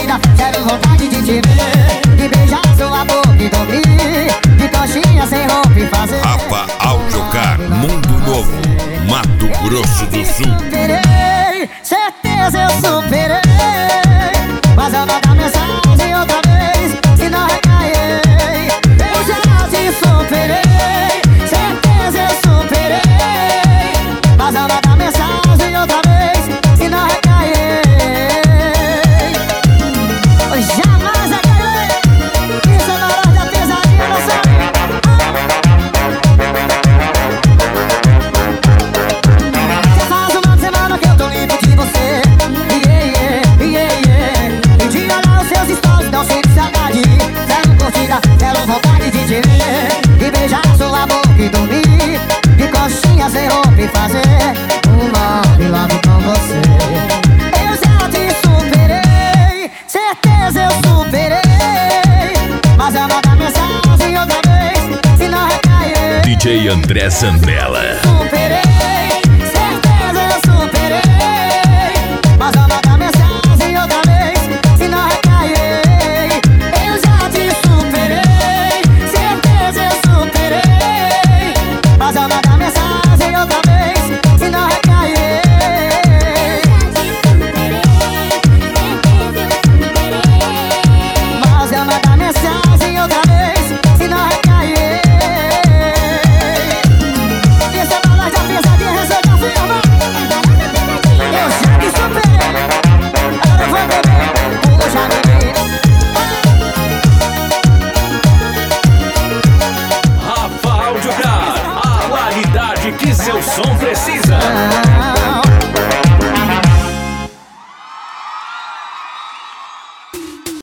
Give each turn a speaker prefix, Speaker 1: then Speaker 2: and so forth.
Speaker 1: curtida, quero vontade de te ver, de beijar sua boca e dormir, de coxinha sem roupa e fazer.
Speaker 2: Rafa Audiocar, Mundo Novo, Mato Grosso do Sul.
Speaker 1: Superei, certeza eu superei, mas eu vou dar mensagem outra vez, se não recair. Eu já te superei, certeza eu superei, mas eu vou dar mensagem outra vez, se não recair. Jamais recair, isso é na hora da pesadinha, não sei. Já faz uma semana que eu tô livre de você, e de olhar os seus stories, não sinto saudade. Quero curtida, quero vontade de te ver, e beijar sua boca e dormir, de coxinha sem roupa e fazer love com você. Eu já te superei, certeza eu superei, mas eu vou dar mensagem outra vez, se não recair.
Speaker 3: DJ André Zambella.
Speaker 1: Superei, certeza eu superei, mas eu vou dar mensagem outra vez, se não recair. Eu já te superei, certeza eu superei, mas eu vou dar mensagem outra vez, se não recair. Mas eu vou dar mensagem outra vez, se não recair. Essa é a balada da pesadinha, receita firma. Eu já te superei, agora eu vou beber, puxa menina.
Speaker 3: Rafa Audiocar, a qualidade que seu som precisa.